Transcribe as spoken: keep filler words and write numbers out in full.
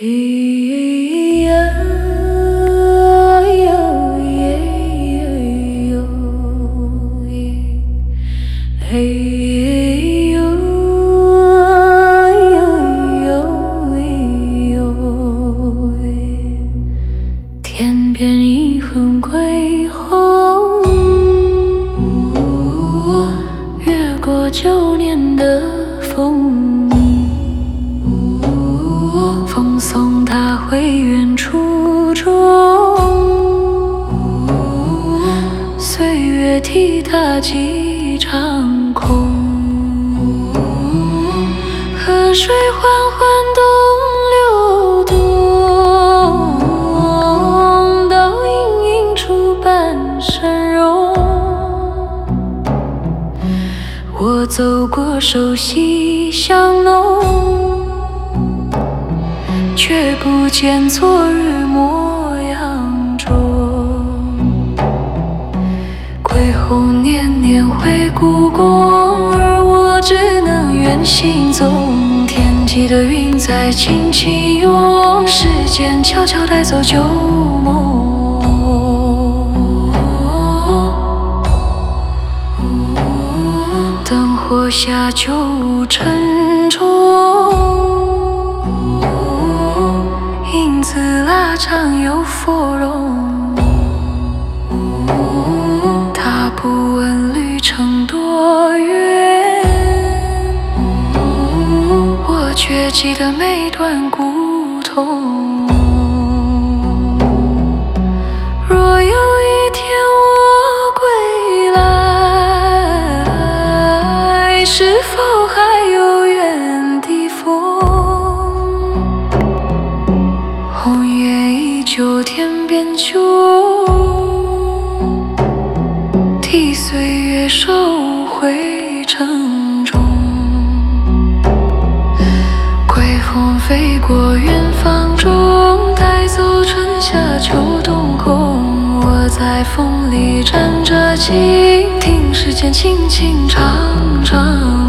咿呀呀耶哟耶，嘿哟哟哟哟耶，天边一痕归鸿，越过旧年的风衣。风送他回原初衷，岁月替他几场空。河水缓缓东流动，倒映映出半生容。我走过熟悉巷弄，却不见昨日模样中。归鸿年年回故宫，而我只能远行踪。天际的云在轻轻涌，时间悄悄带走旧梦。灯火下旧沉重，影子拉长又芙蓉。他不问旅程多远，我却记得每段古痛。若有一天我归来，是否还有原地风？红叶依旧，天边秋，替岁月收回城中。归鸿飞过远方中，带走春夏秋冬空。我在风里站着，倾听时间轻轻唱唱。